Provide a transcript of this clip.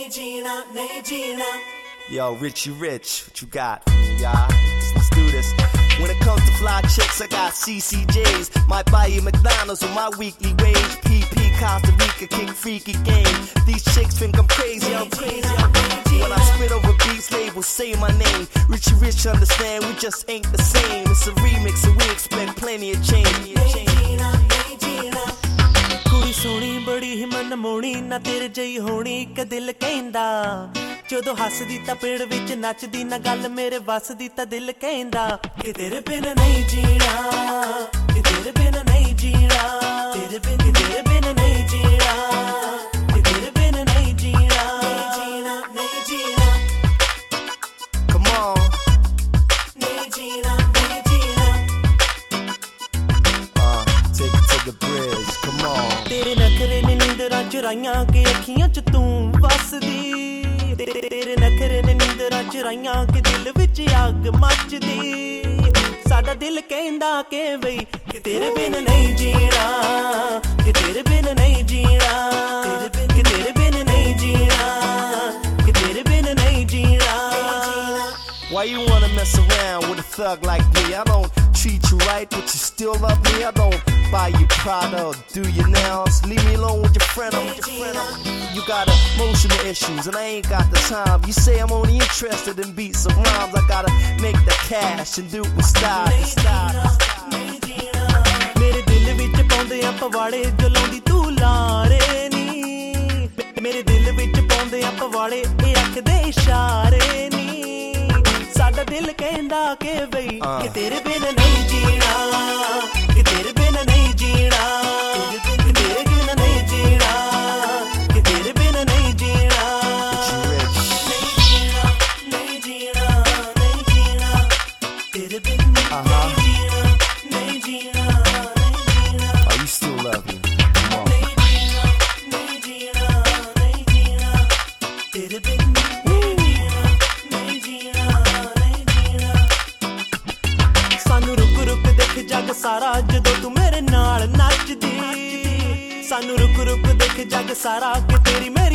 Yo, Richie Rich, what you got? Yeah, let's do this. When it comes to fly chicks, I got CCJs. Might buy you McDonald's with my weekly wage. PP, Costa Rica, kick freaky game. These chicks think I'm crazy, I'm crazy, I'm crazy. When I spit over beats, labels say my name. Richie Rich, understand, we just ain't the same. It's a remix and we expect plenty of change. ਕੁੜੀ ਸੋਹਣੀ ਬੜੀ ਹੀ ਮਨਮੋਹਣੀ ਨਾ ਤੇਰੇ ਜਿਹੀ ਹੋਣੀ ਇੱਕ ਦਿਲ ਕਹਿੰਦਾ ਜਦੋਂ ਹੱਸਦੀ ਤਾਂ ਪੇੜ ਵਿੱਚ ਨੱਚਦੀ ਨਾ ਗੱਲ ਮੇਰੇ ਵੱਸ ਦੀ ਤਾਂ ਦਿਲ ਕਹਿੰਦਾ ਕਿ ਤੇਰੇ ਬਿਨ ਨਹੀਂ ਜੀਣਾ ਕਿ ਤੇਰੇ ਬਿਨ ਨਹੀਂ ਜੀਣਾ ਤੇਰੇ ਬਿਨ ਨਹੀਂ ਜੀਣਾ ਕਿ ਤੇਰੇ ਬਿਨ ਨਹੀਂ ਜੀਣਾ ਨਹੀਂ ਜੀਣਾ Come on ਨਹੀਂ ਜੀਣਾ ਨਹੀਂ ਜੀਣਾ take it to the bridge, come on ਤੇਰੇ ਨਖਰੇ ਨੇ ਨੀਂਦਰਾਂ ਚੁਰਾਈਆਂ ਕਿ ਅੱਖੀਆਂ ਚ ਤੂੰ ਵਸਦੀ ਤੇਰੇ ਨਖਰੇ ਨੇ ਨੀਂਦਰਾਂ ਚੁਰਾਈਆਂ ਕਿ ਦਿਲ ਵਿੱਚ ਅੱਗ ਮੱਚਦੀ ਸਾਡਾ ਦਿਲ ਕਹਿੰਦਾ ਕਿ ਬਈ ਕਿ ਤੇਰੇ ਬਿਨ ਨਹੀਂ ਜੀਣਾ ਕਿ ਤੇਰੇ ਬਿਨ ਨਹੀਂ ਜੀਣਾ ਕਿ ਤੇਰੇ ਬਿਨ ਨਹੀਂ ਜੀਣਾ ਕਿ ਤੇਰੇ ਬਿਨ ਨਹੀਂ ਜੀਣਾ Why you wanna mess around with a thug like me? I don't treat you right, but you still love me. I don't buy you Prada or do your nails. Leave me alone with your friend. You got emotional issues and I ain't got the time. You say I'm only interested in beats and rhymes. I gotta make the cash and do it with style. ਮੇਰੇ ਦਿਲ ਵਿੱਚ ਪਾਉਂਦੇ ਆ ਪਵਾੜੇ ਜਲਾਉਂਦੀ ਤੂੰ ਲਾਰੇ ਨੀ ਮੇਰੇ ਦਿਲ ਵਿੱਚ ਪਾਉਂਦੇ ਆ ਪਵਾੜੇ ਇਹ ਰੱਖਦੇ ਇਸ਼ਾਰੇ ਨੀ ਸਾਡਾ ਦਿਲ ਕਹਿੰਦਾ ਕਿ ਬਈ ਕਿ ਤੇਰੇ ਬਿਨ ਨਹੀਂ ਜੀਣਾ ਕਿ ਤੇਰੇ ਬਿਨ ਨਹੀਂ ਜੀਣਾ ਕਿ ਤੇਰੇ ਬਿਨ ਨਹੀਂ ਜੀਣਾ ਕਿ ਤੇਰੇ ਬਿਨ ਨਹੀਂ ਜੀਣਾ ਨਹੀਂ ਜੀਣਾ ਨਹੀਂ ਜੀਣਾ ਨਹੀਂ ਜੀਣਾ ਤੇਰੇ ਬਿਨ ਨਹੀਂ ਜੀਣਾ ਨਹੀਂ ਜੀਣਾ ਨਹੀਂ ਜੀਣਾ Oh, you still love me. Come on. ਨਹੀਂ ਜੀਣਾ ਨਹੀਂ ਜੀਣਾ ਨਹੀਂ ਜੀਣਾ ਤੇਰੇ ਬਿਨ ਨਹੀਂ ਜੀਣਾ ਨਹੀਂ ਜੀਣਾ ਸਾਨੂੰ ਰੁਕ ਰੁਕ ਦੇਖ ਜੱਗ ਸਾਰਾ ਜਦੋਂ ਤੂੰ ਮੇਰੇ ਨਾਲ ਨੱਚਦੀ ਸਾਨੂੰ ਰੁਕ ਰੁਕ ਦੇਖ ਜੱਗ ਸਾਰਾ ਕਿ ਤੇਰੀ